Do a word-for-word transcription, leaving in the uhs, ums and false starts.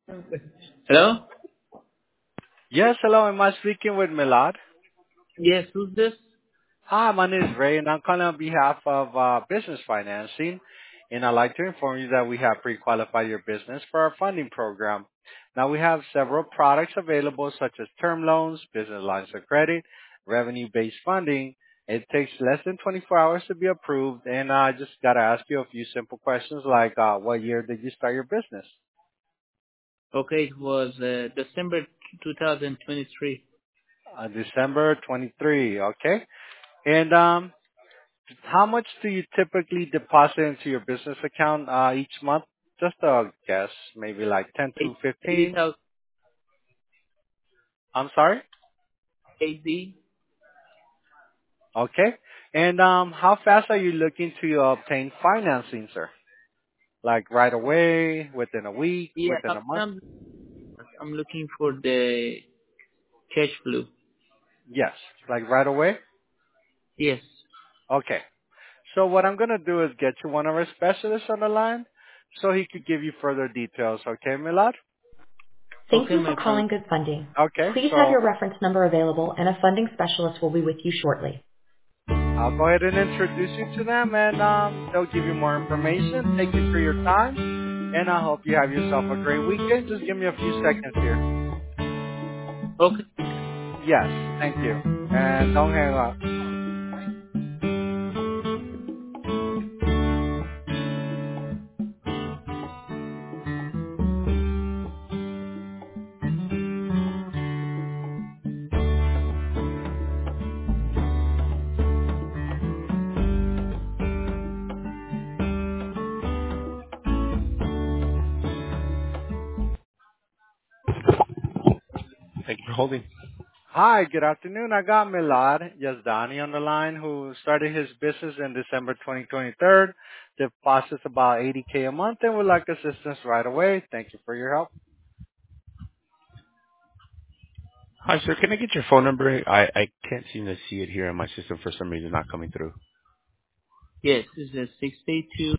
Hello? Yes, hello. Am I speaking with Milad? Yes, who's this? Hi, my name is Ray, and I'm calling on behalf of uh, Business Financing. And I'd like to inform you that we have pre-qualified your business for our funding program. Now, we have several products available, such as term loans, business lines of credit, revenue-based funding. It takes less than twenty-four hours to be approved, and I just got to ask you a few simple questions like, uh, what year did you start your business? Okay, it was uh, December two thousand twenty-three. Uh, December twenty-three, okay? And um, how much do you typically deposit into your business account uh, each month? Just a guess, maybe like ten to eighty fifteen. thousand I'm sorry? A D. Okay. And um, how fast are you looking to obtain financing, sir? Like right away, within a week, Yeah, within I'm, a month? I'm I'm looking for the cash flow. Yes. Like right away? Yes. Okay. So what I'm going to do is get you one of our specialists on the line so he could give you further details. Okay, Milad? Thank Okay, you my for friend. calling Good Funding. Okay. Please have So your reference number available, and a funding specialist will be with you shortly. I'll go ahead and introduce you to them, and um, they'll give you more information. Thank you for your time, and I hope you have yourself a great weekend. Just give me a few seconds here. Okay. Yes, thank you. And don't hang up. Thank you for holding. Hi, good afternoon. I got Milad Yazdani on the line, who started his business in December twenty twenty-three. Deposits about eighty k a month and would like assistance right away. Thank you for your help. Hi, sir. Can I get your phone number? I, I can't seem to see it here in my system for some reason, not coming through. Yes, it's a six eight two